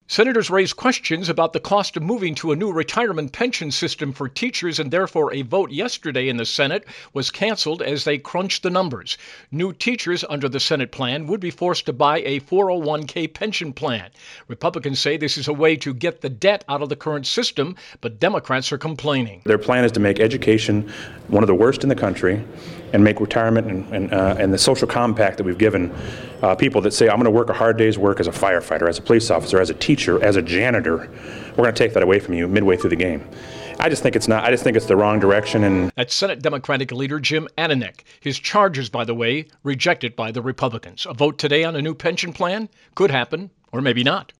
Senators raised questions about the cost of moving to a new retirement pension system for teachers, and therefore a vote yesterday in the Senate was canceled as they crunched the numbers. New teachers under the Senate plan would be forced to buy a 401k pension plan. Republicans say this is a way to get the debt out of the current system, but Democrats are complaining. Their plan is to make education one of the worst in the country and make retirement and the social compact that we've given people that say, I'm going to work a hard day's work as a firefighter, as a police officer, as a teacher, as a janitor, we're going to take that away from you midway through the game. I just think it's not. I just think it's the wrong direction. And that's Senate Democratic leader Jim Ananich. His charges, by the way, rejected by the Republicans. A vote today on a new pension plan could happen, or maybe not.